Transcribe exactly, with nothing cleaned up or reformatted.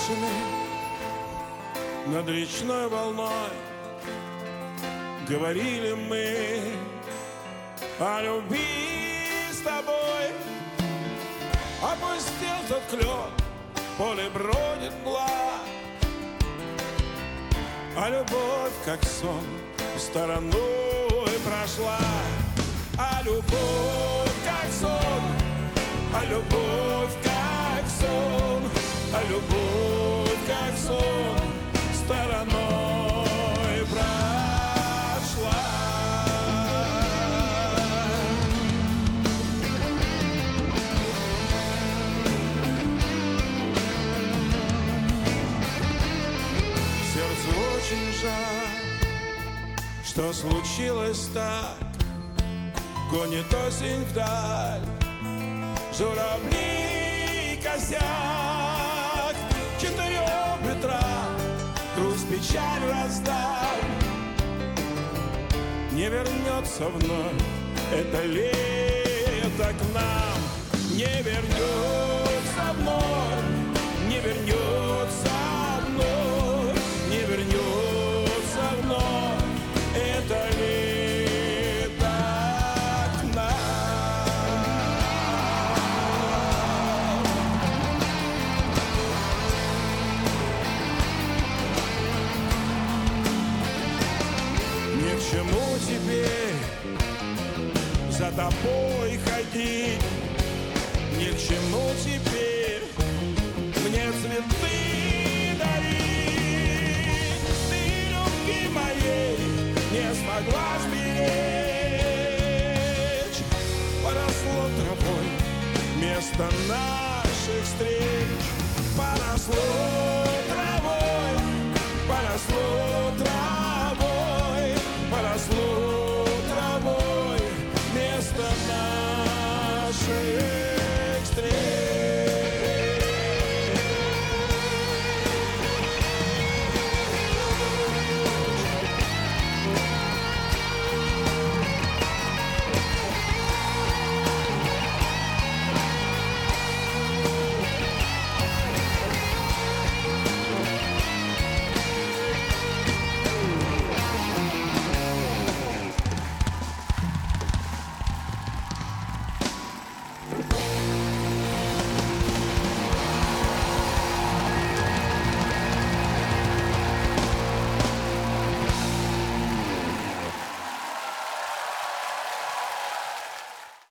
брошены над речной волной. Говорили мы о любви с тобой. Опустил тот клен, поле бродит мгла, а любовь, как сон, стороной прошла. А любовь, как сон, а любовь, как сон, а любовь, как сон, стороной прошла. Сердцу очень жаль, что случилось так. Гонит осень вдаль, журавли и косяк. Четырем ветрам груз печаль раздал. Не вернется вновь это лето к нам. Не вернется вновь, не вернется вновь, не вернется вновь это лето. Ни к чему теперь за тобой ходить, ни к чему теперь мне цветы дарить. Ты любви моей не смогла сберечь. Поросло травой место наших встреч, поросло